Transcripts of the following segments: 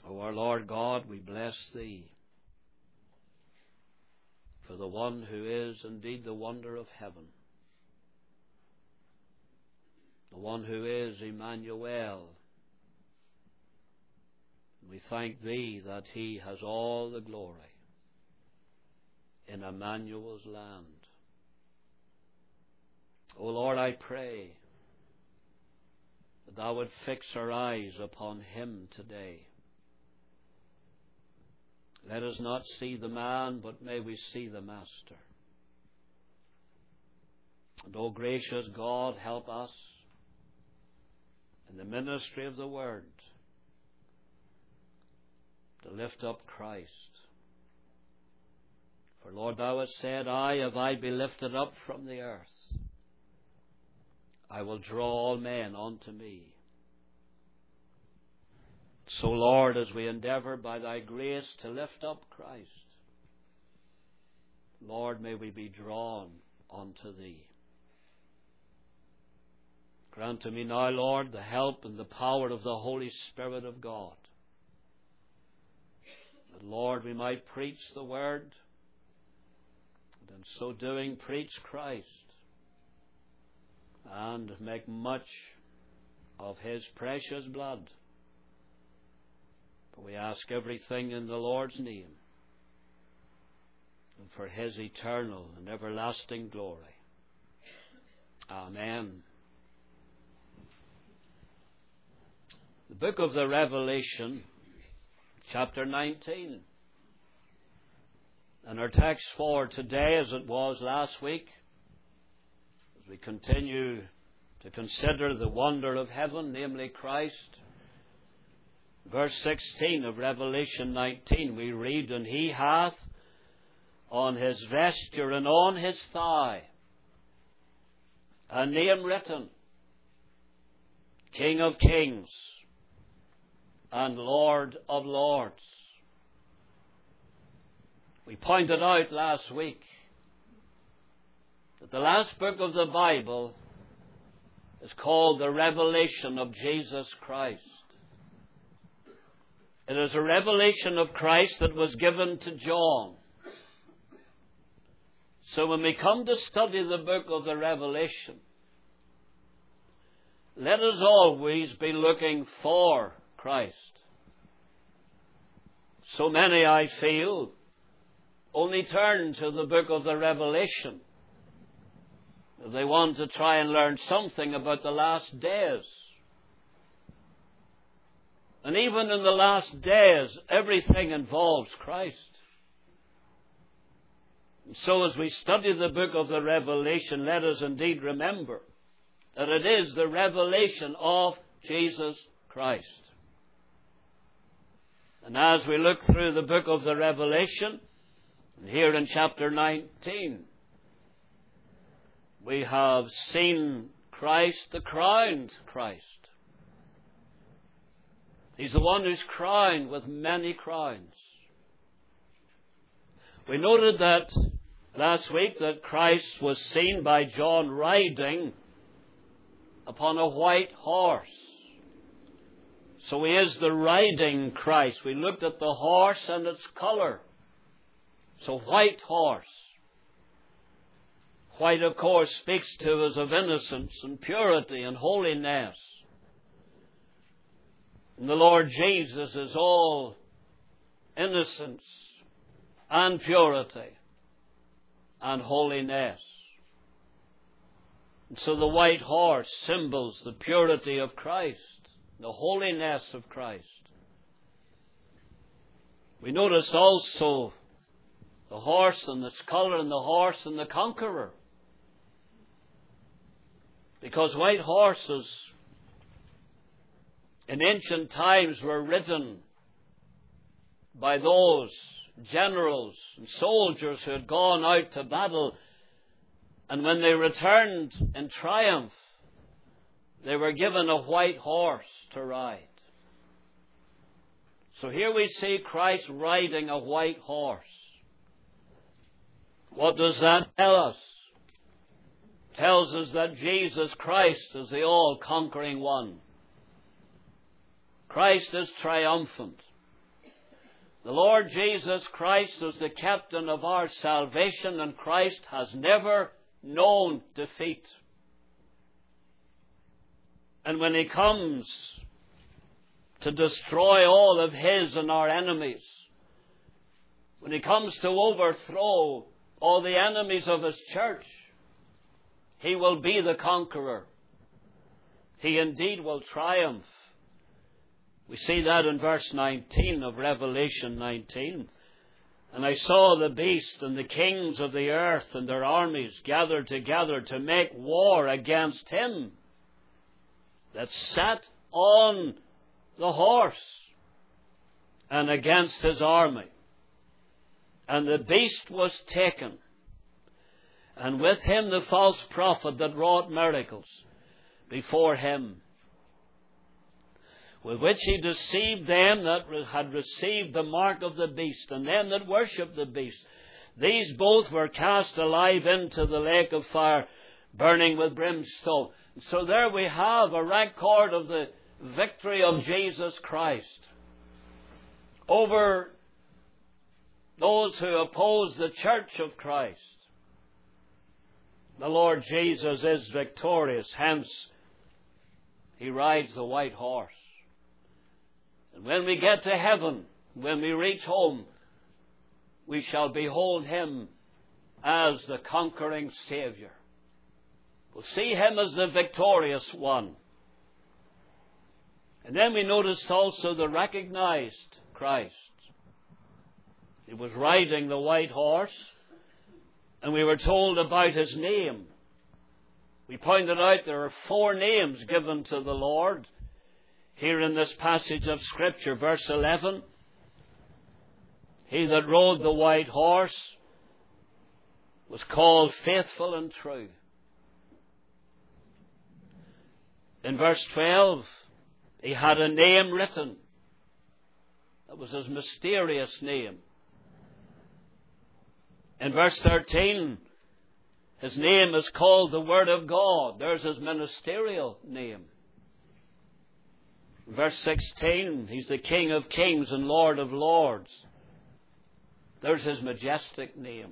O our Lord God, we bless Thee for the one who is indeed the wonder of heaven, the one who is Emmanuel. We thank Thee that He has all the glory in Emmanuel's land. O Lord, I pray that Thou would fix our eyes upon Him today. Let us not see the man, but may we see the Master. And, O gracious God, help us in the ministry of the Word to lift up Christ. For, Lord, Thou hast said, if I be lifted up from the earth, I will draw all men unto me. So, Lord, as we endeavour by Thy grace to lift up Christ, Lord, may we be drawn unto Thee. Grant to me now, Lord, the help and the power of the Holy Spirit of God, that, Lord, we might preach the Word, and in so doing preach Christ, and make much of His precious blood. For we ask everything in the Lord's name, and for His eternal and everlasting glory. Amen. The book of the Revelation, chapter 19. And our text for today, as it was last week, as we continue to consider the wonder of heaven, namely Christ. Verse 16 of Revelation 19, we read, And He hath on His vesture and on His thigh a name written, King of Kings and Lord of Lords. We pointed out last week that the last book of the Bible is called the Revelation of Jesus Christ. It is a revelation of Christ that was given to John. So when we come to study the book of the Revelation, let us always be looking for Christ. So many, I feel, only turn to the book of the Revelation if they want to try and learn something about the last days. And even in the last days, everything involves Christ. And so as we study the book of the Revelation, let us indeed remember that it is the revelation of Jesus Christ. And as we look through the book of the Revelation, and here in chapter 19, we have seen Christ, the crowned Christ. He's the one who's crowned with many crowns. We noted that last week that Christ was seen by John riding upon a white horse. So He is the riding Christ. We looked at the horse and its colour. So white horse. White, of course, speaks to us of innocence and purity and holiness. And the Lord Jesus is all innocence and purity and holiness. And so the white horse symbols the purity of Christ, the holiness of Christ. We notice also the horse and its colour and the horse and the conqueror. Because white horses in ancient times were ridden by those generals and soldiers who had gone out to battle, and when they returned in triumph, they were given a white horse to ride. So here we see Christ riding a white horse. What does that tell us? It tells us that Jesus Christ is the all-conquering one. Christ is triumphant. The Lord Jesus Christ is the captain of our salvation, and Christ has never known defeat. And when He comes to destroy all of His and our enemies, when He comes to overthrow all the enemies of His church, He will be the conqueror. He indeed will triumph. We see that in verse 19 of Revelation 19. And I saw the beast and the kings of the earth and their armies gathered together to make war against Him that sat on the horse and against His army. And the beast was taken, and with him the false prophet that wrought miracles before Him, with which he deceived them that had received the mark of the beast, and them that worshipped the beast. These both were cast alive into the lake of fire, burning with brimstone. So there we have a record of the victory of Jesus Christ over those who oppose the church of Christ. The Lord Jesus is victorious, hence He rides the white horse. And when we get to heaven, when we reach home, we shall behold Him as the conquering Savior. We'll see Him as the victorious one. And then we noticed also the recognized Christ. He was riding the white horse, and we were told about His name. We pointed out there are 4 names given to the Lord here in this passage of Scripture. Verse 11, He that rode the white horse was called Faithful and True. In verse 12, He had a name written. That was His mysterious name. In verse 13, His name is called the Word of God. There's His ministerial name. Verse 16, He's the King of Kings and Lord of Lords. There's His majestic name.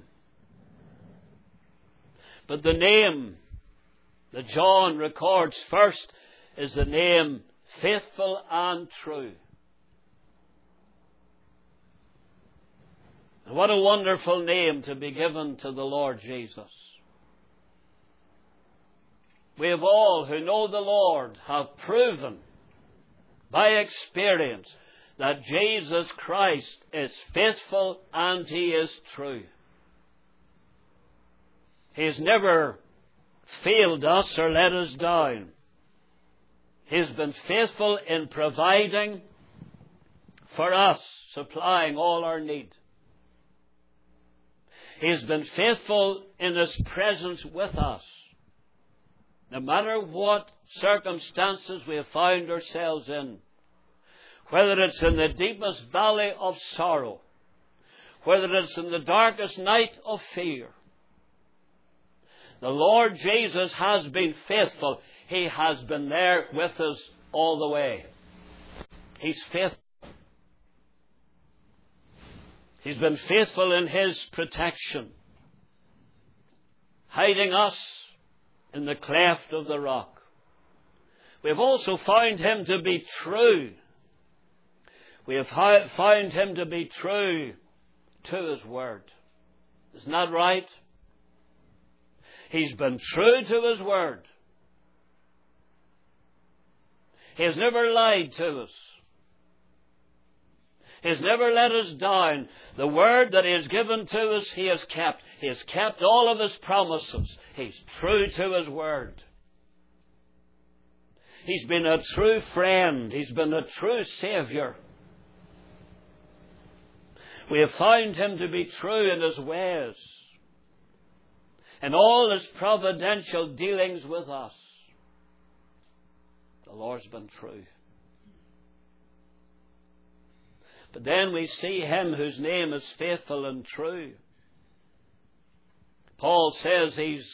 But the name that John records first is the name Faithful and True. And what a wonderful name to be given to the Lord Jesus. We have all who know the Lord have proven by experience that Jesus Christ is faithful and He is true. He has never failed us or let us down. He has been faithful in providing for us, supplying all our need. He has been faithful in His presence with us. No matter what circumstances we have found ourselves in, whether it's in the deepest valley of sorrow, whether it's in the darkest night of fear, the Lord Jesus has been faithful. He has been there with us all the way. He's faithful. He's been faithful in His protection, hiding us in the cleft of the rock. We have also found Him to be true. We have found Him to be true to His Word. Isn't that right? He's been true to His Word. He has never lied to us. He has never let us down. The word that He has given to us, He has kept. He has kept all of His promises. He's true to His word. He's been a true friend. He's been a true Saviour. We have found Him to be true in His ways, in all His providential dealings with us. The Lord's been true. But then we see Him whose name is Faithful and True. Paul says He's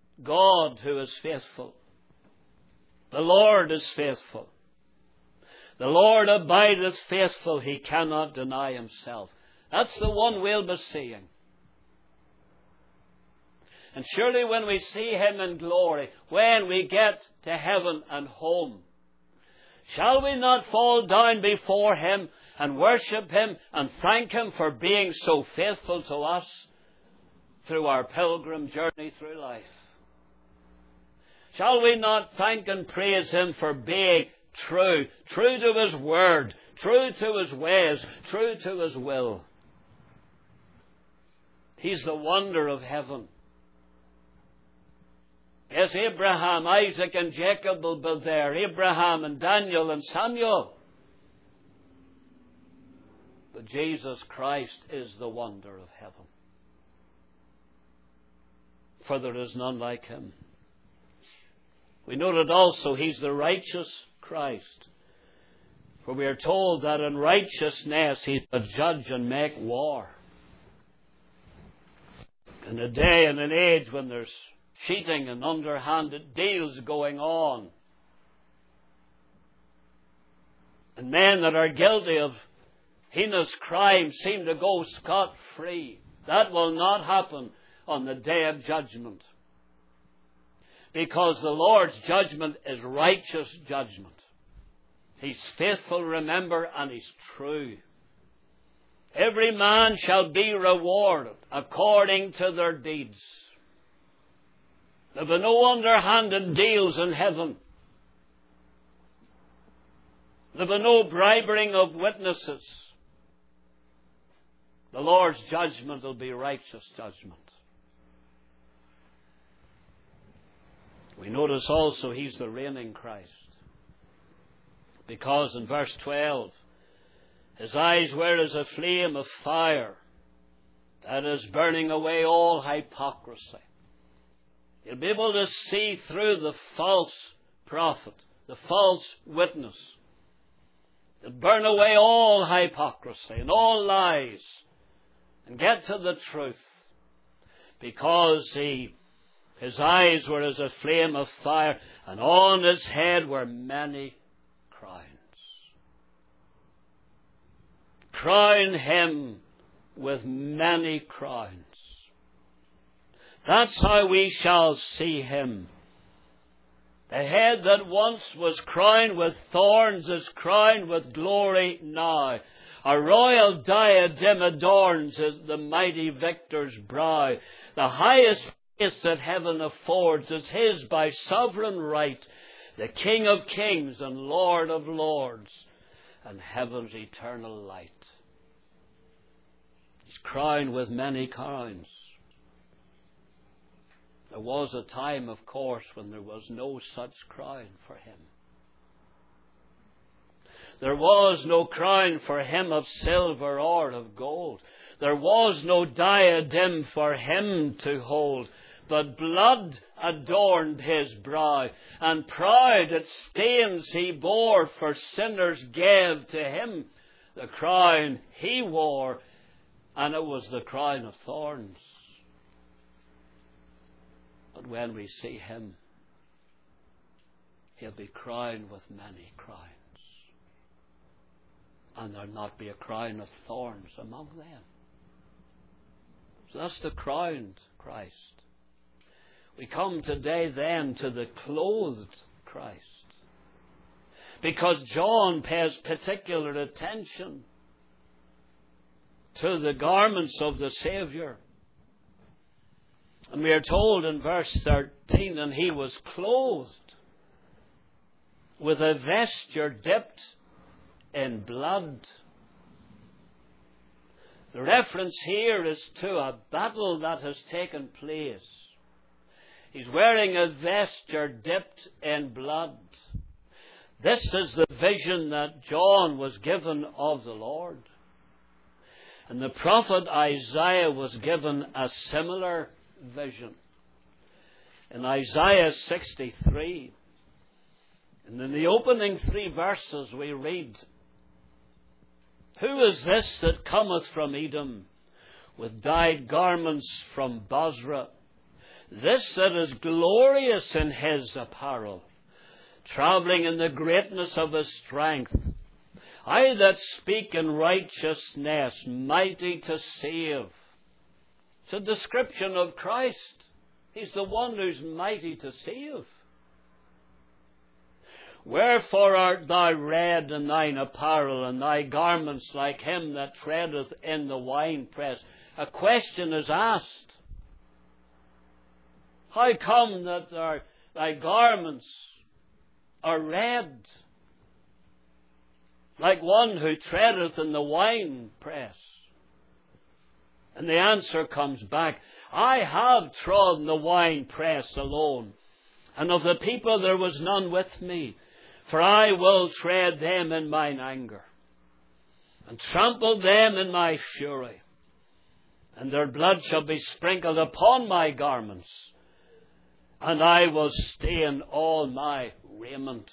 God who is faithful. The Lord is faithful. The Lord abideth faithful, He cannot deny Himself. That's the one we'll be seeing. And surely when we see Him in glory, when we get to heaven and home, shall we not fall down before Him and worship Him and thank Him for being so faithful to us through our pilgrim journey through life? Shall we not thank and praise Him for being true to His word, true to His ways, true to His will? He's the wonder of heaven. Yes, Abraham, Isaac and Jacob will be there. Abraham and Daniel and Samuel. But Jesus Christ is the wonder of heaven. For there is none like Him. We noted also He's the righteous Christ. For we are told that in righteousness He's a judge and make war. In a day and an age when there's cheating and underhanded deals going on, and men that are guilty of heinous crimes seem to go scot-free, that will not happen on the day of judgment. Because the Lord's judgment is righteous judgment. He's faithful, remember, and He's true. Every man shall be rewarded according to their deeds. There'll be no underhanded deals in heaven. There'll be no bribing of witnesses. The Lord's judgment will be righteous judgment. We notice also He's the reigning Christ. Because in verse 12, His eyes were as a flame of fire that is burning away all hypocrisy. You'll be able to see through the false prophet, the false witness. They'll burn away all hypocrisy and all lies and get to the truth. Because His eyes were as a flame of fire, and on His head were many crowns. Crown Him with many crowns. That's how we shall see Him. The head that once was crowned with thorns is crowned with glory now. A royal diadem adorns the mighty victor's brow. The highest place that heaven affords is His by sovereign right, the King of kings and Lord of lords, and heaven's eternal light. He's crowned with many crowns. There was a time, of course, when there was no such crown for Him. There was no crown for Him of silver or of gold. There was no diadem for Him to hold. But blood adorned His brow, and proud its stains He bore, for sinners gave to Him the crown He wore, and it was the crown of thorns. But when we see Him, He'll be crowned with many crowns. And there'll not be a crown of thorns among them. So that's the crowned Christ. We come today then to the clothed Christ. Because John pays particular attention to the garments of the Saviour. And we are told in verse 13, and He was clothed with a vesture dipped in blood. The reference here is to a battle that has taken place. He's wearing a vesture dipped in blood. This is the vision that John was given of the Lord. And the prophet Isaiah was given a similar vision. In Isaiah 63, and in the opening 3 verses we read, "Who is this that cometh from Edom, with dyed garments from Bozrah? This that is glorious in his apparel, travelling in the greatness of his strength. I that speak in righteousness, mighty to save. It's a description of Christ. He's the one who's mighty to save. Wherefore art thou red in thine apparel, and thy garments like him that treadeth in the winepress? A question is asked. How come that thy garments are red, like one who treadeth in the winepress? And the answer comes back, I have trodden the winepress alone, and of the people there was none with me. For I will tread them in mine anger, and trample them in my fury, and their blood shall be sprinkled upon my garments, and I will stain all my raiment.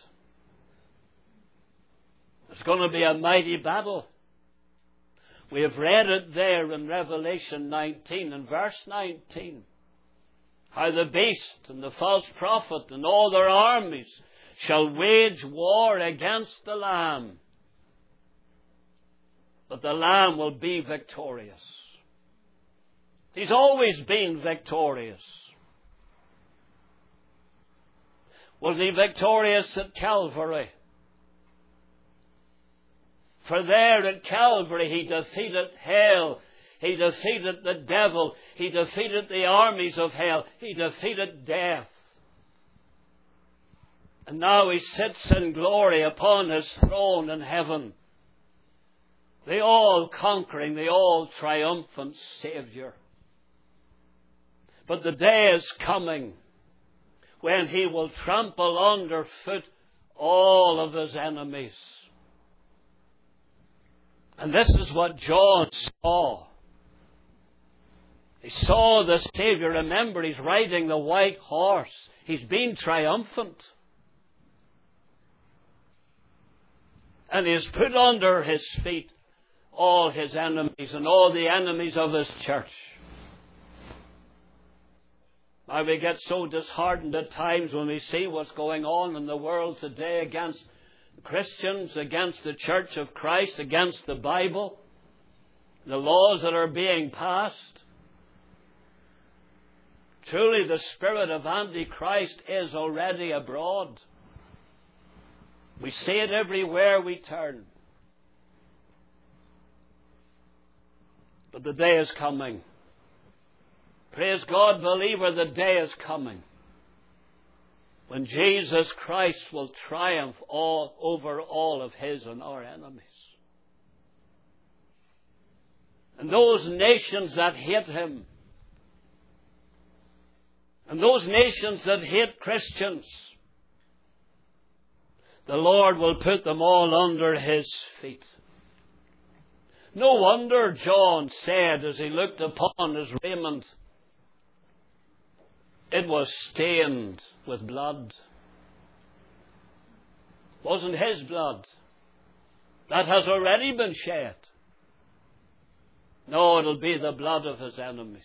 It's going to be a mighty battle. We have read it there in Revelation 19 and verse 19. How the beast and the false prophet and all their armies shall wage war against the Lamb. But the Lamb will be victorious. He's always been victorious. Was he victorious at Calvary? For there at Calvary he defeated hell. He defeated the devil. He defeated the armies of hell. He defeated death. And now he sits in glory upon his throne in heaven. The all-conquering, the all-triumphant Saviour. But the day is coming when he will trample underfoot all of his enemies. And this is what John saw. He saw the Saviour. Remember, he's riding the white horse. He's been triumphant. And he has put under his feet all his enemies and all the enemies of his church. Now we get so disheartened at times when we see what's going on in the world today against Christians, against the Church of Christ, against the Bible, the laws that are being passed. Truly the spirit of Antichrist is already abroad. We see it everywhere we turn. But the day is coming. Praise God, believer, the day is coming when Jesus Christ will triumph over all of his and our enemies. And those nations that hate him, and those nations that hate Christians, the Lord will put them all under his feet. No wonder John said as he looked upon his raiment, it was stained with blood. It wasn't his blood. That has already been shed. No, it'll be the blood of his enemies.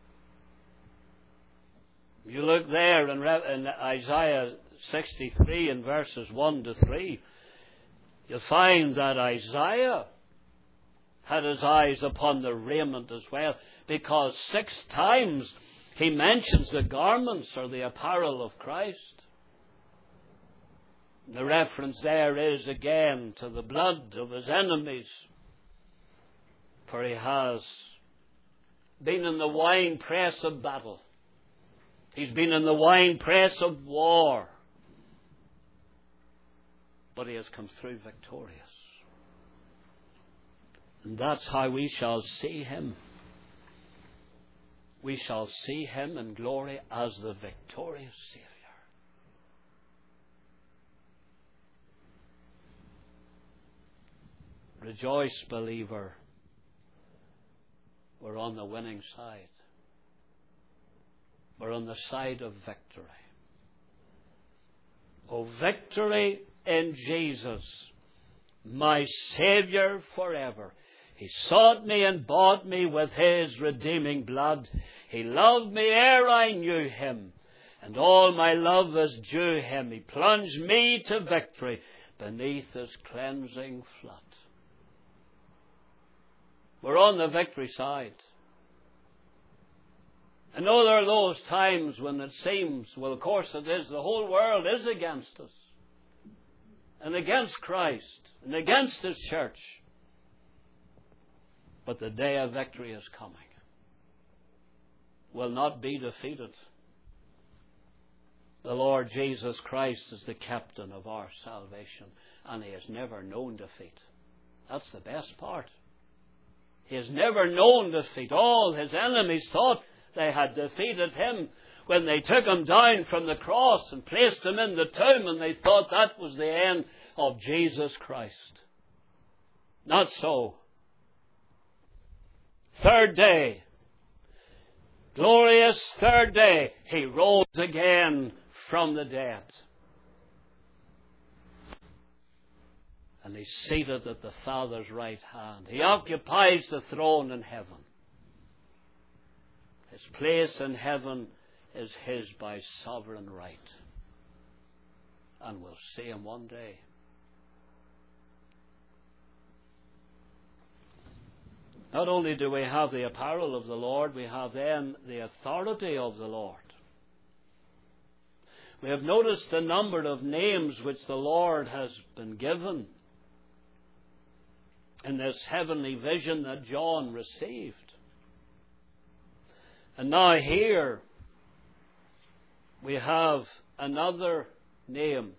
You look there in Isaiah 63 in verses 1 to 3, you'll find that Isaiah had his eyes upon the raiment as well, because 6 times he mentions the garments or the apparel of Christ. The reference there is again to the blood of his enemies, for he has been in the winepress of battle. He's been in the winepress of war. But he has come through victorious. And that's how we shall see him. We shall see him in glory as the victorious Saviour. Rejoice, believer. We're on the winning side. We're on the side of victory. Oh, victory in Jesus, my Saviour forever. He sought me and bought me with his redeeming blood. He loved me ere I knew him, and all my love is due him. He plunged me to victory beneath his cleansing flood. We're on the victory side. I know there are those times when it seems, well, of course it is, the whole world is against us, and against Christ, and against His church. But the day of victory is coming. Will not be defeated. The Lord Jesus Christ is the captain of our salvation, and He has never known defeat. That's the best part. He has never known defeat. All His enemies thought they had defeated Him when they took Him down from the cross and placed Him in the tomb, and they thought that was the end of Jesus Christ. Not so. Third day, glorious third day, He rose again from the dead. And He's seated at the Father's right hand. He occupies the throne in heaven. His place in heaven is His by sovereign right. And we'll see Him one day. Not only do we have the apparel of the Lord, we have then the authority of the Lord. We have noticed the number of names which the Lord has been given in this heavenly vision that John received. And now here we have another name.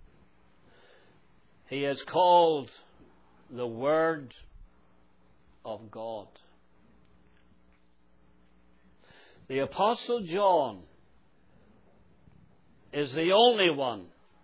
He is called the Word of God. The Apostle John is the only one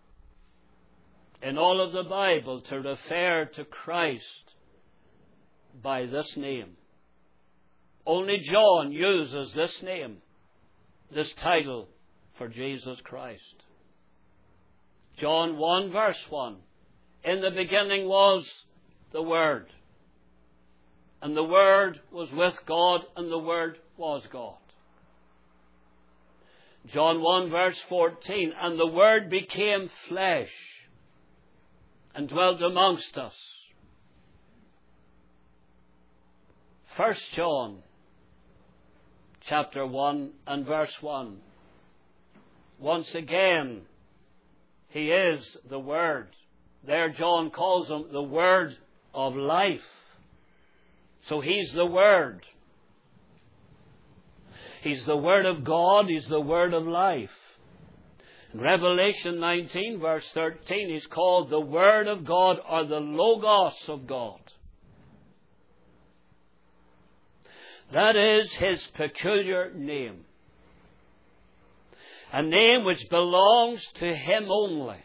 in all of the Bible to refer to Christ by this name. Only John uses this name, this title for Jesus Christ. John 1 verse 1. In the beginning was the Word. And the Word was with God, and the Word was God. John 1 verse 14. And the Word became flesh and dwelt amongst us. 1 John chapter 1 and verse 1. Once again, He is the Word. There John calls Him the Word of life. So He's the Word. He's the Word of God. He's the Word of life. In Revelation 19 verse 13, He's called the Word of God, or the Logos of God. That is His peculiar name. A name which belongs to Him only,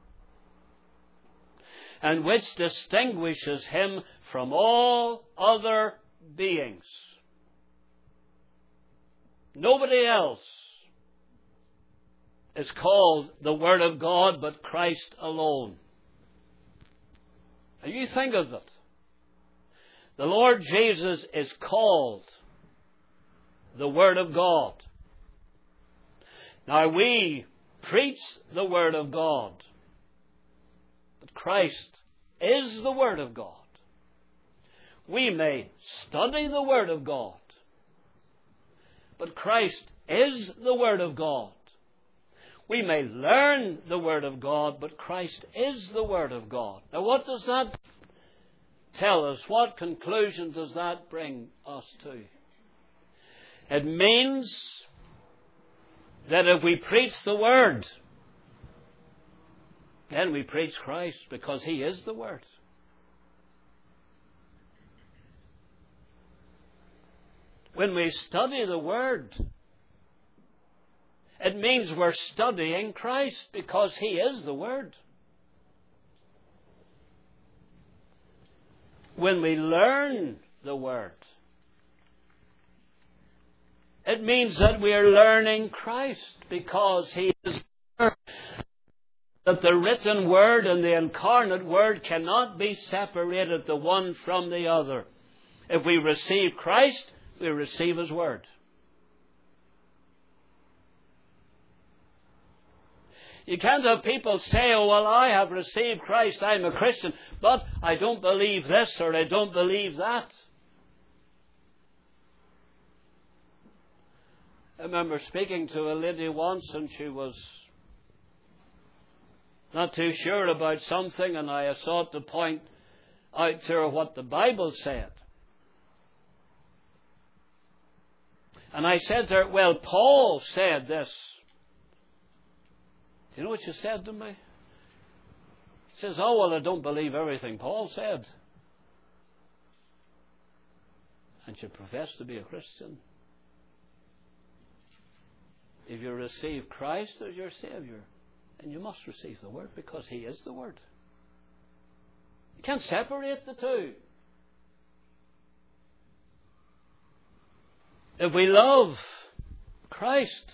and which distinguishes Him from all other beings. Nobody else is called the Word of God but Christ alone. And you think of it. The Lord Jesus is called the Word of God. Now we preach the Word of God, but Christ is the Word of God. We may study the Word of God, but Christ is the Word of God. We may learn the Word of God, but Christ is the Word of God. Now what does that tell us? What conclusion does that bring us to? It means that if we preach the Word, then we preach Christ, because He is the Word. When we study the Word, it means we're studying Christ, because He is the Word. When we learn the Word, it means that we are learning Christ, because He is the Word. That the written Word and the incarnate Word cannot be separated, the one from the other. If we receive Christ, we receive His Word. You can't have people say, oh, well, I have received Christ, I'm a Christian, but I don't believe this or I don't believe that. I remember speaking to a lady once, and she was not too sure about something, and I sought to point out to her what the Bible said. And I said to her, well, Paul said this. Do you know what she said to me? She says, oh, well, I don't believe everything Paul said. And she professed to be a Christian. If you receive Christ as your Savior, then you must receive the Word, because He is the Word. You can't separate the two. If we love Christ,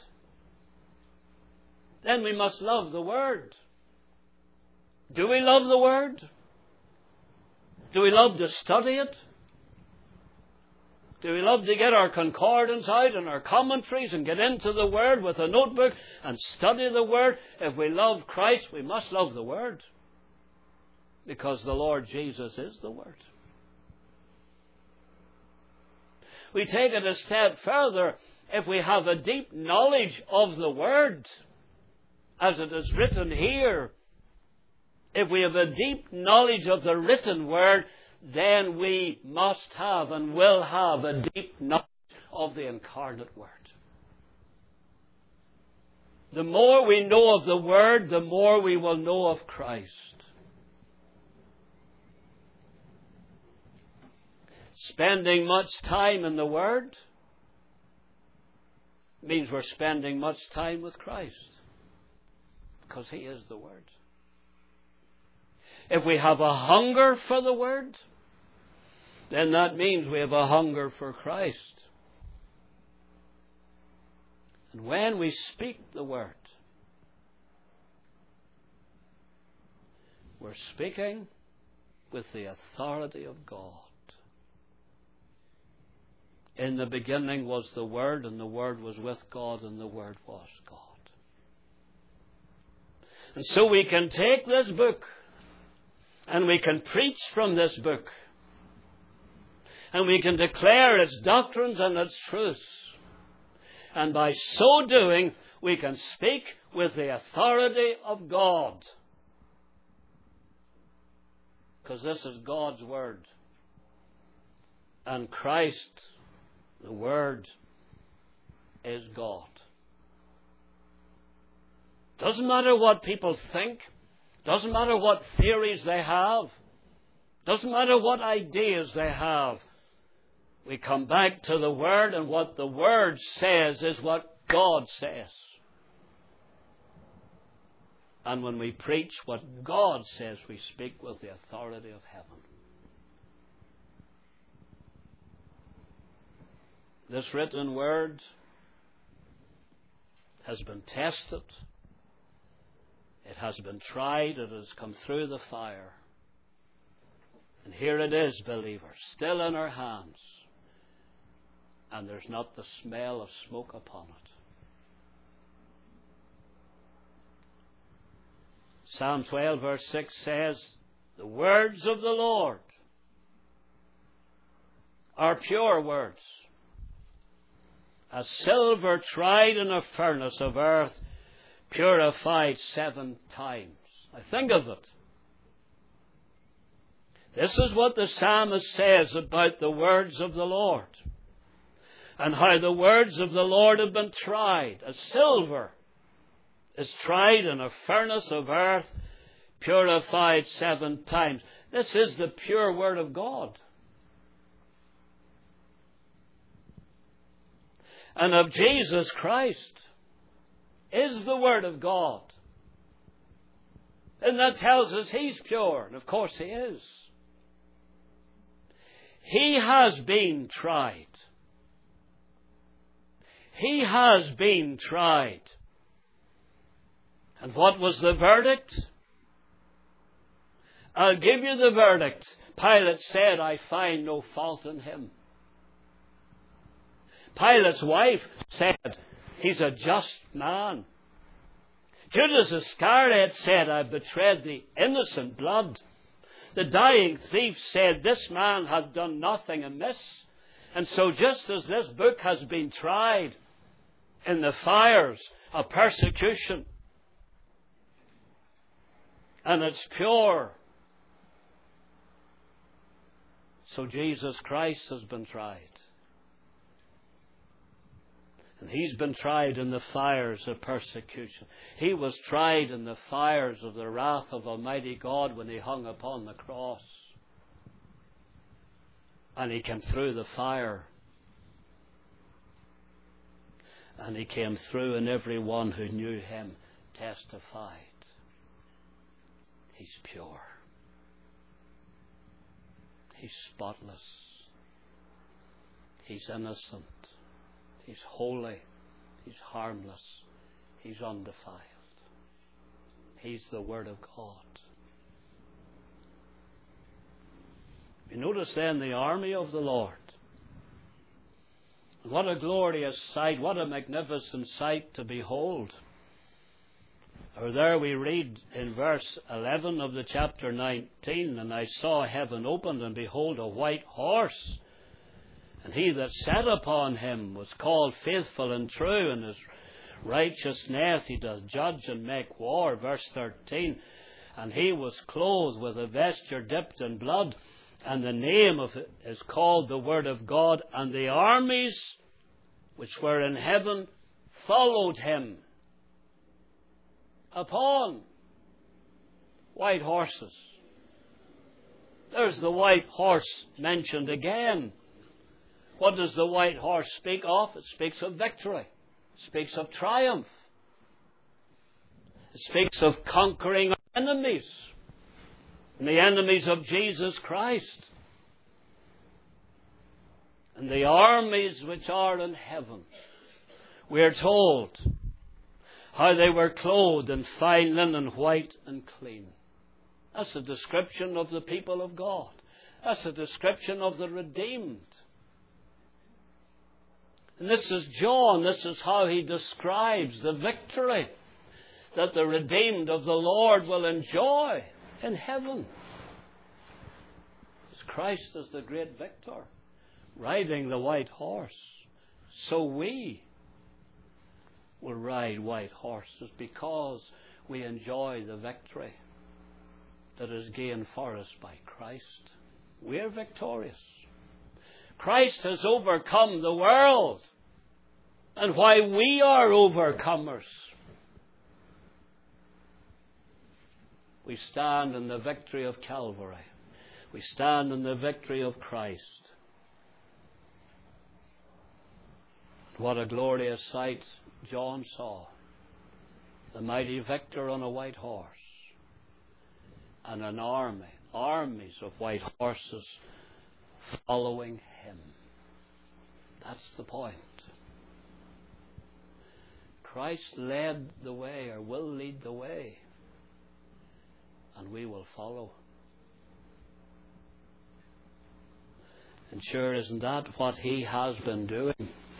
then we must love the Word. Do we love the Word? Do we love to study it? Do we love to get our concordance out and our commentaries and get into the Word with a notebook and study the Word? If we love Christ, we must love the Word, because the Lord Jesus is the Word. We take it a step further. If we have a deep knowledge of the Word, as it is written here, if we have a deep knowledge of the written Word, then we must have and will have a deep knowledge of the incarnate Word. The more we know of the Word, the more we will know of Christ. Spending much time in the Word means we're spending much time with Christ, because He is the Word. If we have a hunger for the Word, then that means we have a hunger for Christ. And when we speak the Word, we're speaking with the authority of God. In the beginning was the Word, and the Word was with God, and the Word was God. And so we can take this book, and we can preach from this book, and we can declare its doctrines and its truths. And by so doing, we can speak with the authority of God, because this is God's Word. And Christ, the Word, is God. Doesn't matter what people think. Doesn't matter what theories they have. Doesn't matter what ideas they have. We come back to the Word, and what the Word says is what God says. And when we preach what God says, we speak with the authority of heaven. This written Word has been tested. It has been tried. It has come through the fire. And here it is, believers, still in our hands. And there's not the smell of smoke upon it. Psalm 12 verse 6 says, the words of the Lord are pure words, as silver tried in a furnace of earth, purified 7 times. Now think of it. This is what the psalmist says about the words of the Lord, and how the words of the Lord have been tried, as silver is tried in a furnace of earth, purified 7 times. This is the pure Word of God. And of Jesus Christ is the Word of God. And that tells us He's pure. And of course He is. He has been tried. He has been tried. And what was the verdict? I'll give you the verdict. Pilate said, I find no fault in Him. Pilate's wife said, He's a just man. Judas Iscariot said, I betrayed the innocent blood. The dying thief said, this man had done nothing amiss. And so just as this book has been tried, in the fires of persecution. And it's pure. So Jesus Christ has been tried. And He's been tried in the fires of persecution. He was tried in the fires of the wrath of Almighty God when He hung upon the cross. And He came through the fire. And He came through, and everyone who knew Him testified. He's pure. He's spotless. He's innocent. He's holy. He's harmless. He's undefiled. He's the Word of God. You notice then the army of the Lord. What a glorious sight. What a magnificent sight to behold. Or there we read in verse 11 of the chapter 19, and I saw heaven opened, and behold a white horse. And he that sat upon him was called Faithful and True, and his righteousness he doth judge and make war. Verse 13, and he was clothed with a vesture dipped in blood, and the name of it is called the Word of God, and the armies which were in heaven followed him upon white horses. There's the white horse mentioned again. What does the white horse speak of? It speaks of victory. It speaks of triumph. It speaks of conquering enemies. And the enemies of Jesus Christ. And the armies which are in heaven. We are told how they were clothed in fine linen, white and clean. That's a description of the people of God. That's a description of the redeemed. And this is John. This is how he describes the victory that the redeemed of the Lord will enjoy in heaven. As Christ is the great victor, riding the white horse, so we will ride white horses because we enjoy the victory that is gained for us by Christ. We're victorious. Christ has overcome the world, and why we are overcomers. We stand in the victory of Calvary. We stand in the victory of Christ. What a glorious sight John saw. The mighty victor on a white horse. And an army, armies of white horses following him. That's the point. Christ led the way, or will lead the way. And we will follow. And sure, isn't that what he has been doing?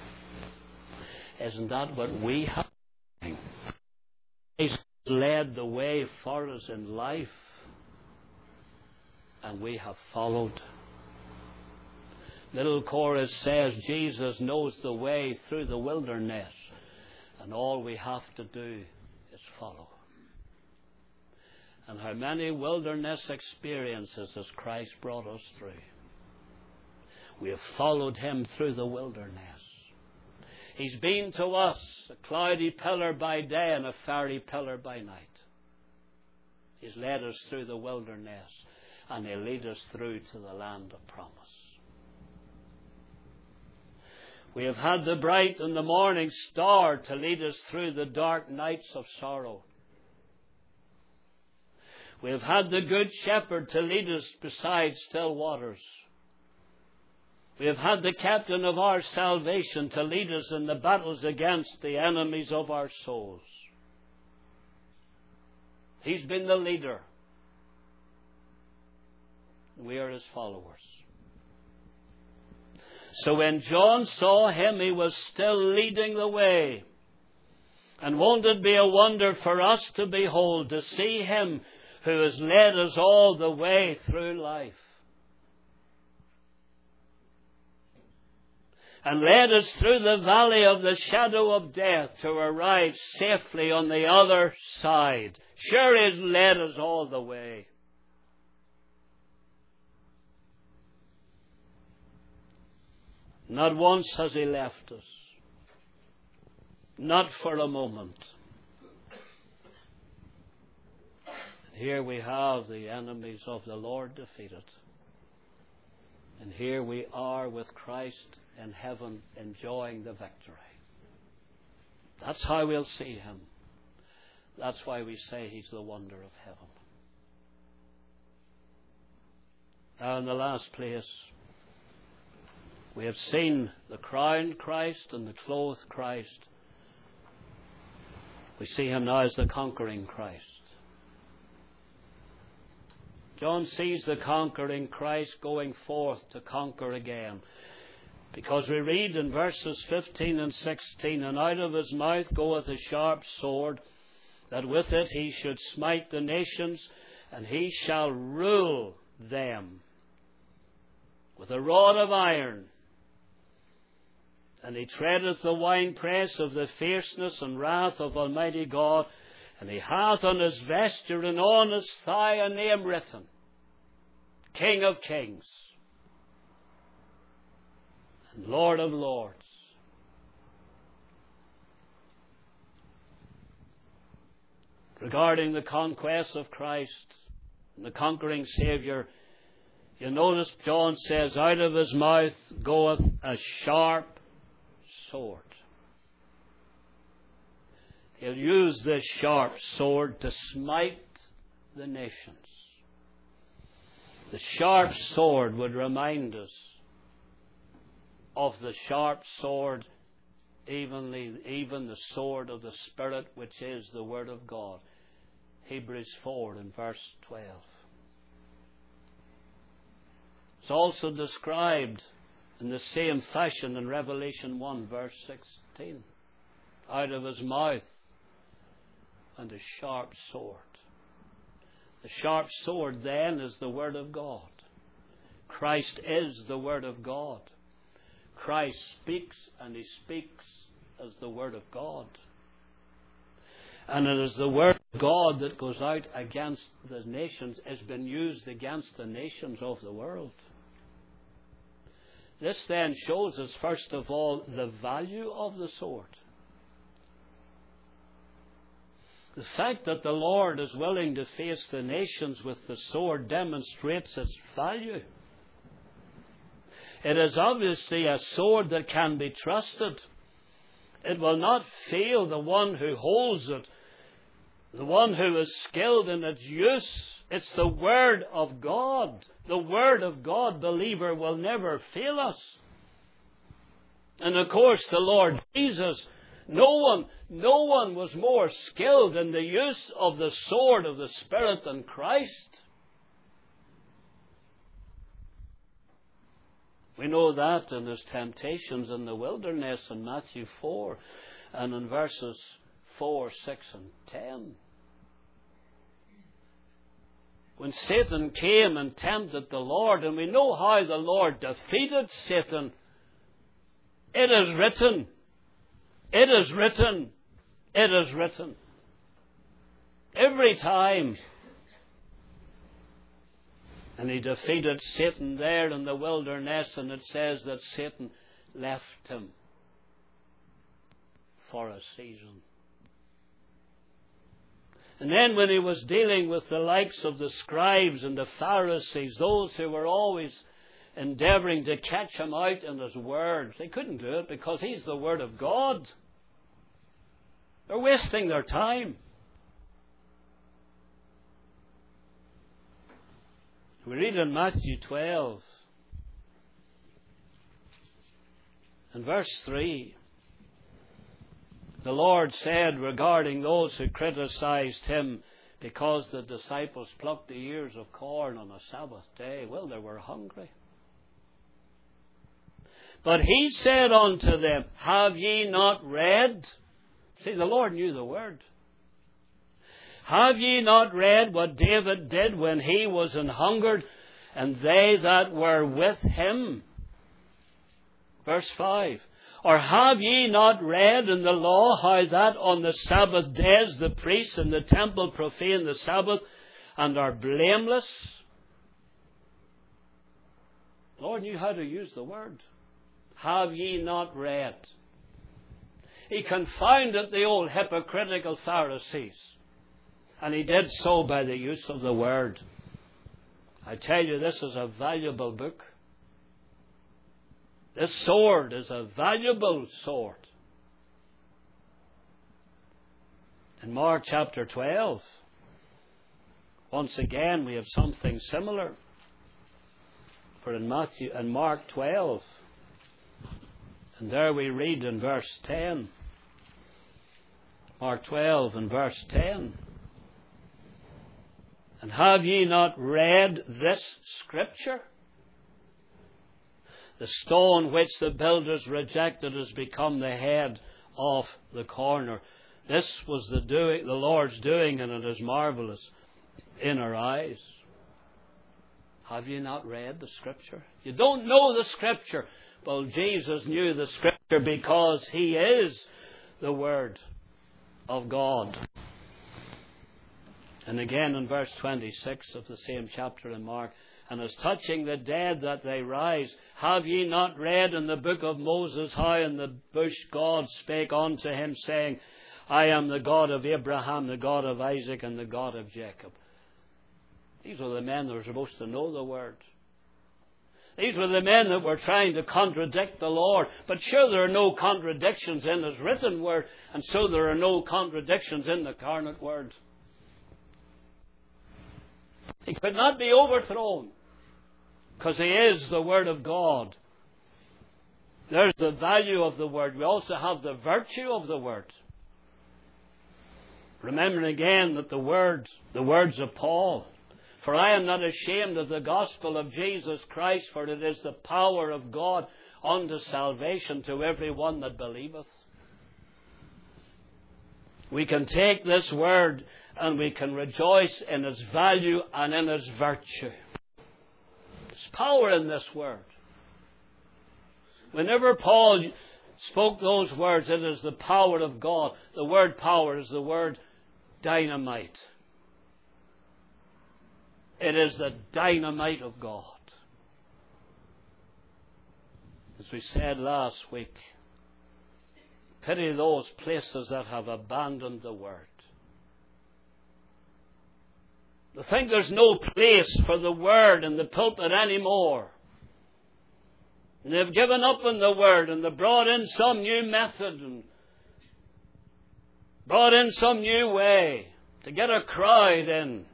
Isn't that what we have been doing? He's led the way for us in life. And we have followed. Little chorus says Jesus knows the way through the wilderness. And all we have to do is follow. And how many wilderness experiences has Christ brought us through? We have followed him through the wilderness. He's been to us a cloudy pillar by day and a fiery pillar by night. He's led us through the wilderness, and he'll lead us through to the land of promise. We have had the bright and the morning star to lead us through the dark nights of sorrow. We have had the good shepherd to lead us beside still waters. We have had the captain of our salvation to lead us in the battles against the enemies of our souls. He's been the leader. We are his followers. So when John saw him, he was still leading the way. And won't it be a wonder for us to behold, to see him who has led us all the way through life? and led us through the valley of the shadow of death to arrive safely on the other side. Sure, He's led us all the way. Not once has He left us. Not for a moment. Here we have the enemies of the Lord defeated. And here we are with Christ in heaven enjoying the victory. That's how we'll see Him. That's why we say He's the wonder of heaven. Now in the last place, we have seen the crowned Christ and the clothed Christ. We see Him now as the conquering Christ. John sees the conquering Christ going forth to conquer again. Because we read in verses 15 and 16, and out of His mouth goeth a sharp sword, that with it He should smite the nations, and He shall rule them with a rod of iron. And He treadeth the winepress of the fierceness and wrath of Almighty God, and He hath on His vesture and on His thigh a name written, King of Kings and Lord of Lords. Regarding the conquest of Christ and the conquering Saviour, you notice John says, out of His mouth goeth a sharp sword. He'll use this sharp sword to smite the nations. The sharp sword would remind us of the sharp sword, even the sword of the Spirit, which is the Word of God. Hebrews 4 and verse 12. It's also described in the same fashion in Revelation 1 verse 16. Out of His mouth and a sharp sword. The sharp sword then is the Word of God. Christ is the Word of God. Christ speaks, and He speaks as the Word of God. And it is the Word of God that goes out against the nations, has been used against the nations of the world. This then shows us, first of all, the value of the sword. The fact that the Lord is willing to face the nations with the sword demonstrates its value. It is obviously a sword that can be trusted. It will not fail the one who holds it, the one who is skilled in its use. It's the Word of God. The Word of God, believer, will never fail us. And of course, the Lord Jesus, no one was more skilled in the use of the sword of the Spirit than Christ. We know that in His temptations in the wilderness in Matthew 4 and in verses 4, 6 and 10. When Satan came and tempted the Lord, and we know how the Lord defeated Satan. It is written. It is written. It is written. Every time. And He defeated Satan there in the wilderness, and it says that Satan left him for a season. And then when He was dealing with the likes of the scribes and the Pharisees, those who were always endeavouring to catch Him out in His words, they couldn't do it because He's the Word of God. They're wasting their time. We read in Matthew 12 and verse 3, the Lord said regarding those who criticized Him because the disciples plucked the ears of corn on a Sabbath day. Well, they were hungry. But He said unto them, have ye not read? See, the Lord knew the Word. Have ye not read what David did when he was an hungered, and they that were with him Verse 5. Or have ye not read in the law how that on the Sabbath days the priests in the temple profane the Sabbath and are blameless? The Lord knew how to use the word. Have ye not read? He confounded the old hypocritical Pharisees. And he did so by the use of the word. I tell you, this is a valuable book. This sword is a valuable sword. In Mark chapter 12, once again we have something similar. For in Mark 12, and there we read in verse 10, Mark 12 and verse 10, and have ye not read this scripture? The stone which the builders rejected has become the head of the corner. This was the Lord's doing, and it is marvelous in our eyes. Have you not read the Scripture? You don't know the Scripture. Well, Jesus knew the Scripture because He is the Word of God. And again in verse 26 of the same chapter in Mark, and as touching the dead that they rise, have ye not read in the book of Moses how in the bush God spake unto him, saying, I am the God of Abraham, the God of Isaac, and the God of Jacob. These were the men that were supposed to know the Word. These were the men that were trying to contradict the Lord. But sure, there are no contradictions in His written Word, and so there are no contradictions in the incarnate Word. He could not be overthrown because He is the Word of God. There's the value of the Word. We also have the virtue of the Word. Remembering again that the words of Paul, for I am not ashamed of the gospel of Jesus Christ, for it is the power of God unto salvation to every one that believeth. We can take this word and we can rejoice in its value and in its virtue. There's power in this word. Whenever Paul spoke those words, it is the power of God. The word power is the word dynamite. It is the dynamite of God. As we said last week, pity those places that have abandoned the Word. They think there's no place for the Word in the pulpit anymore. And they've given up on the Word, and they've brought in some new method and brought in some new way to get a crowd in.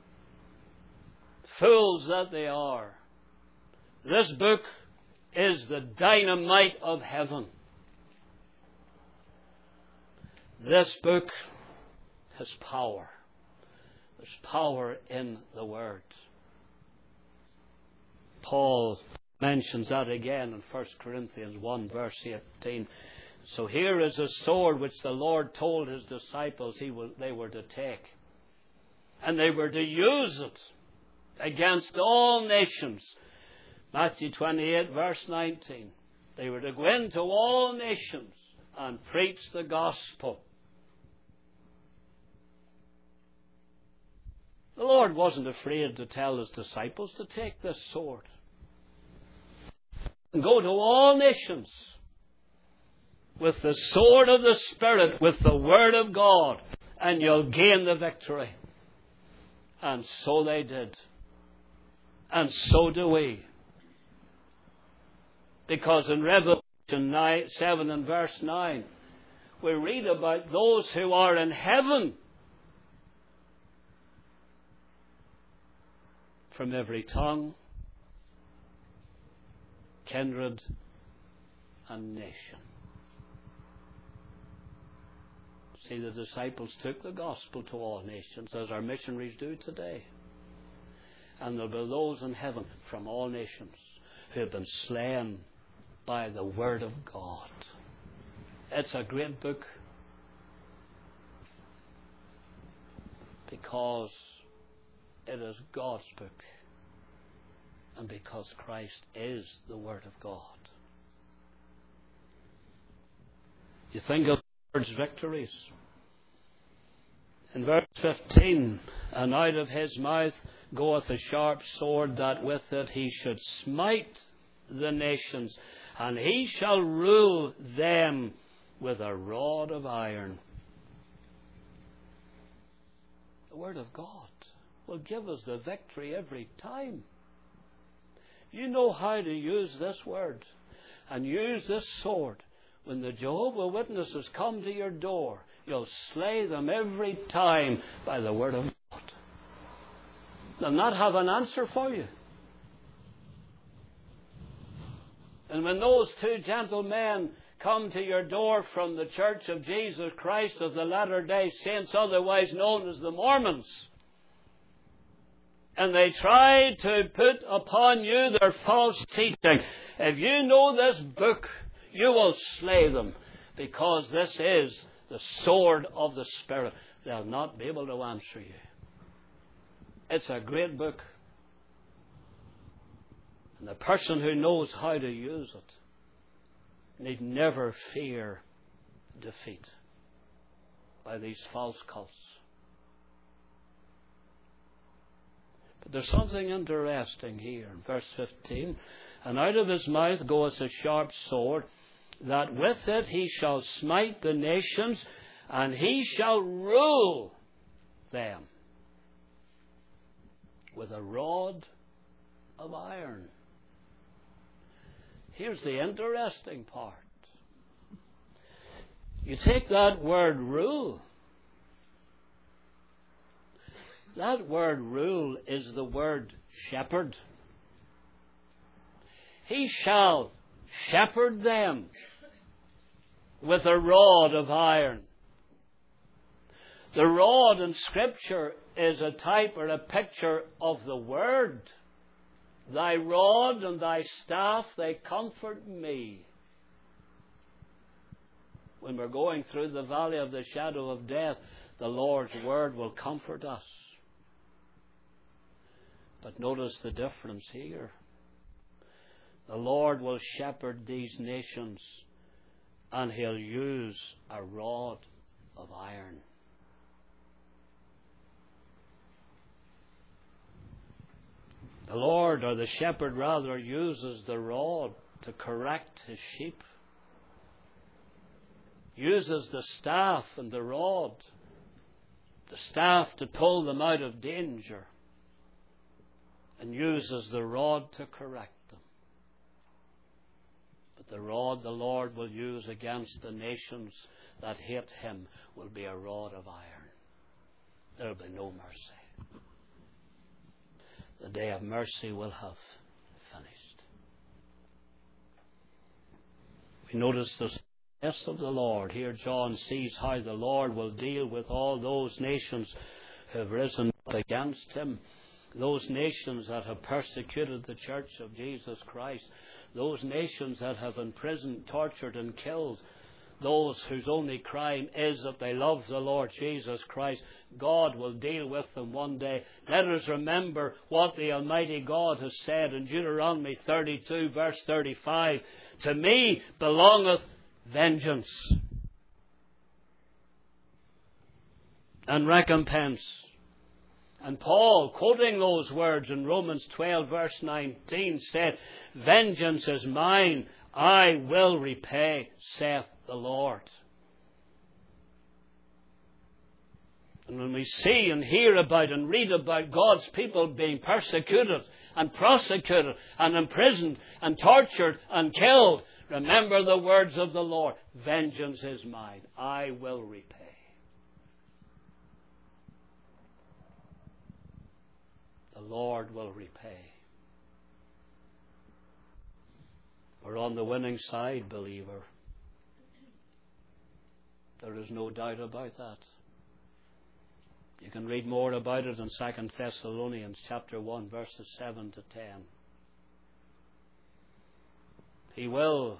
Fools that they are. This book is the dynamite of heaven. This book has power. There's power in the Word. Paul mentions that again in 1 Corinthians 1 verse 18. So here is a sword which the Lord told His disciples they were to take. And they were to use it against all nations. Matthew 28 verse 19. They were to go into all nations and preach the gospel. The Lord wasn't afraid to tell His disciples to take this sword and go to all nations with the sword of the Spirit, with the Word of God, and you'll gain the victory. And so they did. And so do we. Because in Revelation 7 and verse 9, we read about those who are in heaven from every tongue, kindred, and nation. See, the disciples took the gospel to all nations, as our missionaries do today. And there will be those in heaven from all nations who have been slain by the Word of God. It's a great book because it is God's book and because Christ is the Word of God. You think of the Lord's victories. In verse 15, and out of his mouth goeth a sharp sword, that with it he should smite the nations, and he shall rule them with a rod of iron. The Word of God will give us the victory every time. You know how to use this Word and use this sword. When the Jehovah Witnesses come to your door, you'll slay them every time by the Word of God. They'll not have an answer for you. And when those two gentlemen come to your door from the Church of Jesus Christ of the Latter-day Saints, otherwise known as the Mormons, and they try to put upon you their false teaching, if you know this book, you will slay them, because this is the sword of the Spirit. They'll not be able to answer you. It's a great book. And the person who knows how to use it need never fear defeat by these false cults. But there's something interesting here in verse 15. And out of his mouth goeth a sharp sword, that with it he shall smite the nations, and he shall rule them with a rod of iron. Here's the interesting part. You take that word rule. That word rule is the word shepherd. He shall shepherd them with a rod of iron. The rod in Scripture is a type or a picture of the Word. Thy rod and thy staff, they comfort me. When we're going through the valley of the shadow of death, the Lord's Word will comfort us. But notice the difference here. The Lord will shepherd these nations, and He'll use a rod of iron. The Lord, or the shepherd rather, uses the rod to correct his sheep. Uses the staff and the rod, the staff to pull them out of danger, and uses the rod to correct them. But the rod the Lord will use against the nations that hate Him will be a rod of iron. There will be no mercy. The day of mercy will have finished. We notice the success of the Lord. Here John sees how the Lord will deal with all those nations who have risen up against Him. Those nations that have persecuted the Church of Jesus Christ. Those nations that have imprisoned, tortured and killed those whose only crime is that they love the Lord Jesus Christ. God will deal with them one day. Let us remember what the Almighty God has said in Deuteronomy 32 verse 35. To me belongeth vengeance and recompense. And Paul, quoting those words in Romans 12 verse 19, said, vengeance is mine, I will repay, saith the Lord. And when we see and hear about and read about God's people being persecuted and prosecuted and imprisoned and tortured and killed, remember the words of the Lord. Vengeance is mine, I will repay. The Lord will repay. We're on the winning side, believer. There is no doubt about that. You can read more about it in 2 Thessalonians chapter 1, verses 7 to 10. He will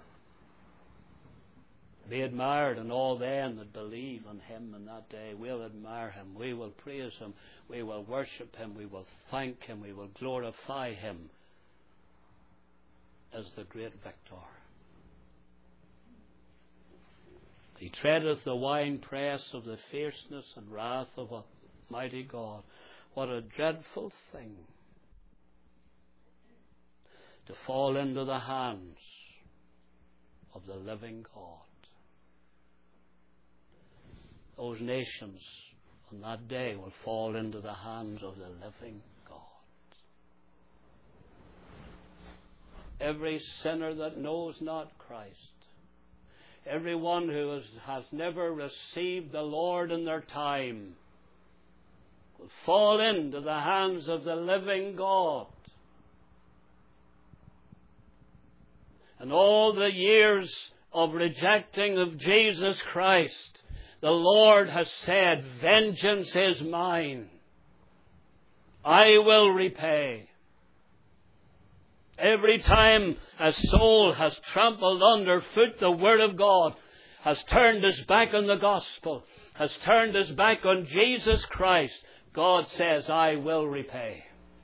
be admired, and all them that believe in Him in that day will admire Him. We will praise Him. We will worship Him. We will thank Him. We will glorify Him as the great victor. He treadeth the winepress of the fierceness and wrath of Almighty God. What a dreadful thing to fall into the hands of the living God. Those nations on that day will fall into the hands of the living God. Every sinner that knows not Christ, everyone who has never received the Lord in their time, will fall into the hands of the living God. And all the years of rejecting of Jesus Christ, the Lord has said, vengeance is mine. I will repay. Every time a soul has trampled underfoot the Word of God, has turned his back on the gospel, has turned his back on Jesus Christ, God says, I will repay.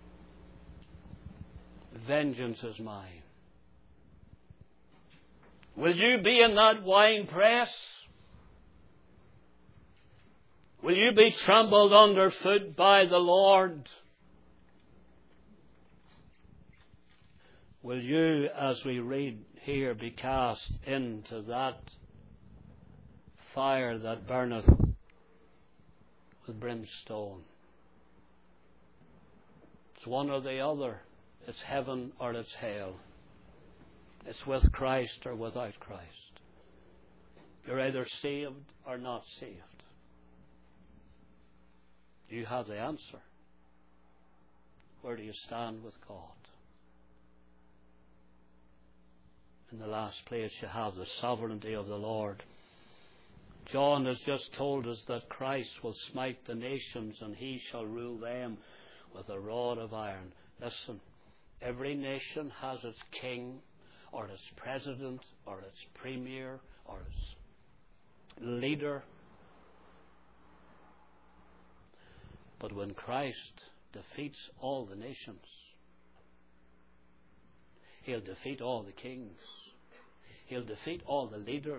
Vengeance is mine. Will you be in that winepress? Will you be trampled underfoot by the Lord? Will you, as we read here, be cast into that fire that burneth with brimstone? It's one or the other. It's heaven or it's hell. It's with Christ or without Christ. You're either saved or not saved. You have the answer. Where do you stand with God? In the last place, you have the sovereignty of the Lord. John has just told us that Christ will smite the nations and he shall rule them with a rod of iron. Listen, every nation has its king or its president or its premier or its leader. But when Christ defeats all the nations, he'll defeat all the kings. He'll defeat all the leaders.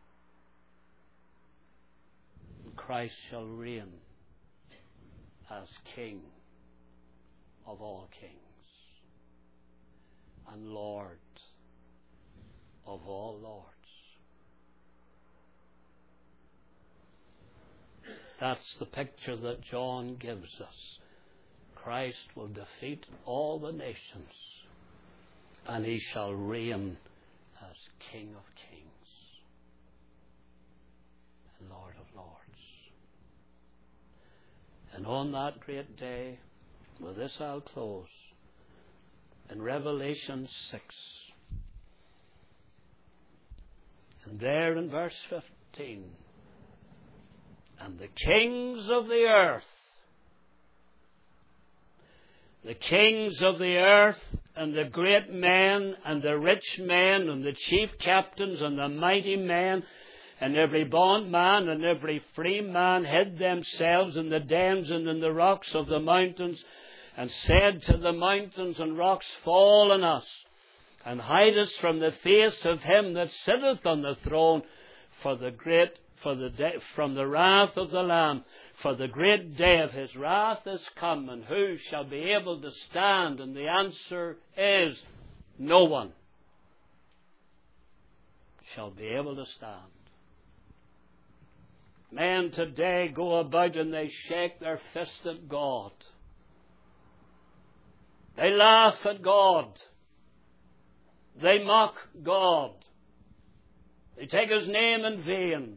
And Christ shall reign as King of all kings and Lord of all lords. That's the picture that John gives us. Christ will defeat all the nations, and he shall reign as King of kings and Lord of lords. And on that great day, with this I'll close, in Revelation 6, and there in verse 15, and the kings of the earth and the great men and the rich men and the chief captains and the mighty men and every bondman and every free man hid themselves in the dens and in the rocks of the mountains, and said to the mountains and rocks, fall on us, and hide us from the face of him that sitteth on the throne, from the wrath of the Lamb. For the great day of his wrath is come, and who shall be able to stand? And the answer is, no one shall be able to stand. Men today go about and they shake their fist at God. They laugh at God. They mock God. They take his name in vain.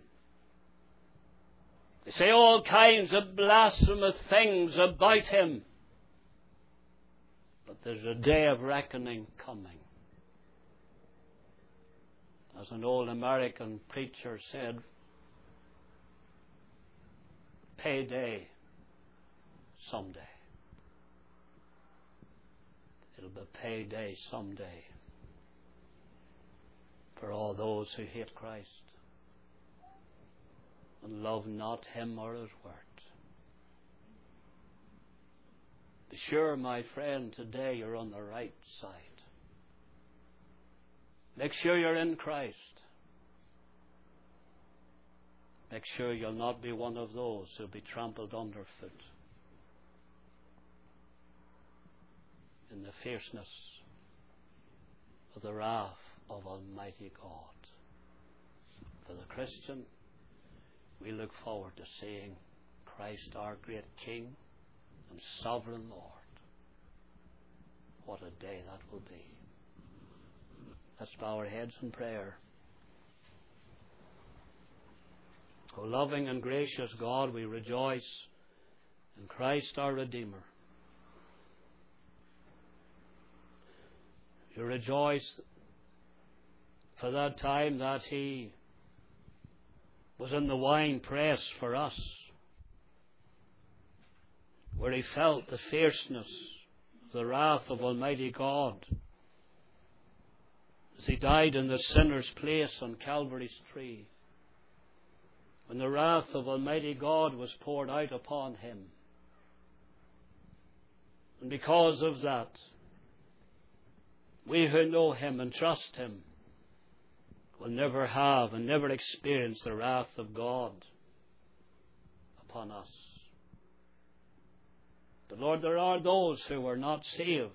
They say all kinds of blasphemous things about him. But there's a day of reckoning coming. As an old American preacher said, payday someday. It'll be payday someday for all those who hate Christ and love not him or his word. Be sure, my friend, today you're on the right side. Make sure you're in Christ. Make sure you'll not be one of those who'll be trampled underfoot in the fierceness of the wrath of Almighty God. For the Christian, we look forward to seeing Christ our great King and Sovereign Lord. What a day that will be. Let's bow our heads in prayer. O loving and gracious God, we rejoice in Christ our Redeemer. We rejoice for that time that He was in the wine press for us, where He felt the fierceness of the wrath of Almighty God as He died in the sinner's place on Calvary's tree, when the wrath of Almighty God was poured out upon Him. And because of that, we who know Him and trust Him will never have and never experience the wrath of God upon us. But Lord, there are those who are not saved.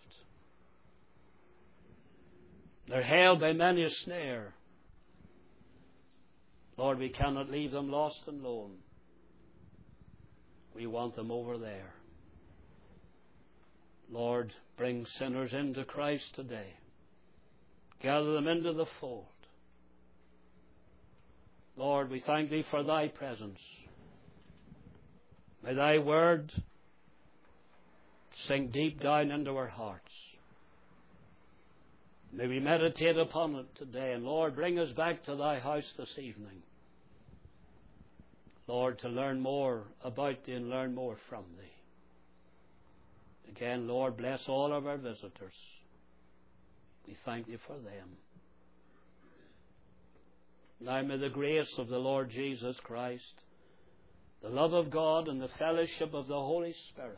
They're held by many a snare. Lord, we cannot leave them lost and lone. We want them over there. Lord, bring sinners into Christ today. Gather them into the fold. Lord, we thank Thee for Thy presence. May Thy word sink deep down into our hearts. May we meditate upon it today. And Lord, bring us back to Thy house this evening. Lord, to learn more about Thee and learn more from Thee. Again, Lord, bless all of our visitors. We thank Thee for them. Now may the grace of the Lord Jesus Christ, the love of God, and the fellowship of the Holy Spirit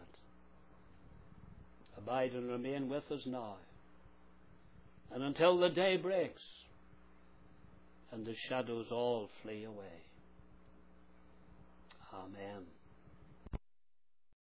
abide and remain with us now, and until the day breaks and the shadows all flee away. Amen.